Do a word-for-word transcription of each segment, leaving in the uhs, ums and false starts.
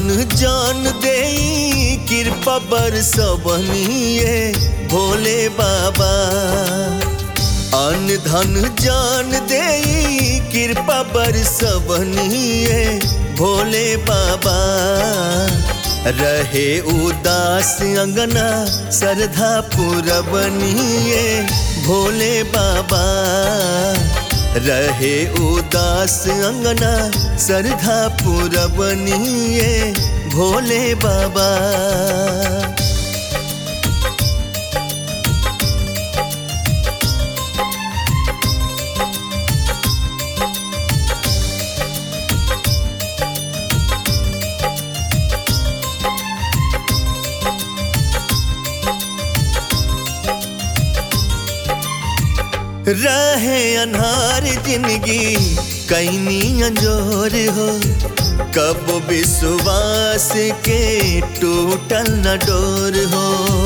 धन जान देई कृपा बरसवनिए भोले बाबा। अन्न धन जान देई कृपा बरसवनिए भोले बाबा। रहे उदास अंगना श्रद्धा पुरवनिए भोले बाबा। रहे उदास अंगना श्रद्धा पुरवनिए भोले बाबा। रहे अनहार जिंदगी कैनी अंजोर हो, कब विश्वास के टूटल न डोर हो।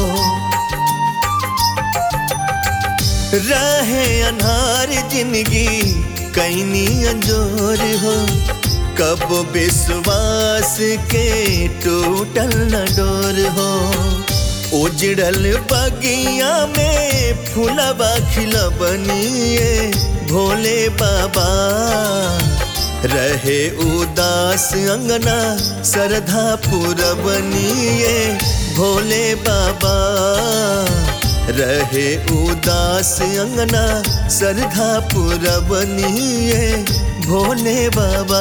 रहे अनहार जिंदगी कैनी अंजोर हो, कब विश्वास के टूटल न डोर हो। उजड़ल बगिया में फूलबा खिलबनिए भोले बाबा। रहे उदास अंगना श्रद्धा पुरवनिए भोले बाबा। रहे उदास अंगना श्रद्धा पुरवनिए भोले बाबा।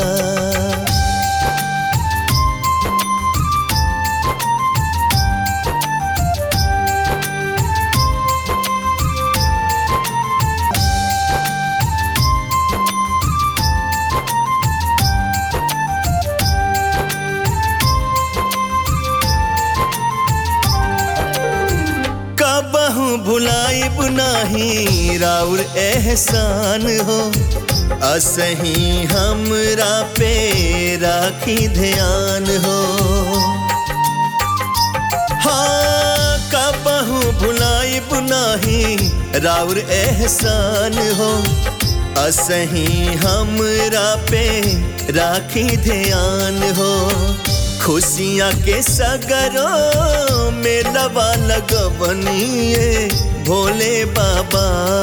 कबहू भुलाइब नाही राउर एहसान हो, असही हमरा पे राखी ध्यान हो। हाँ कबहू भुलाइब नाही राउर एहसान हो, असही हमरा पे राखी ध्यान हो। खुशियाँ के सगरों में लवा लगवनिए भोले बाबा।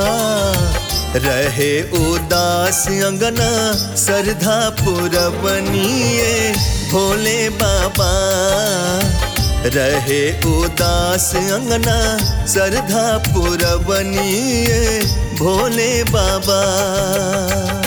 रहे उदास अंगना श्रद्धा पुरवनिए भोले बाबा। रहे उदास अंगना श्रद्धा पुरवनिए भोले बाबा।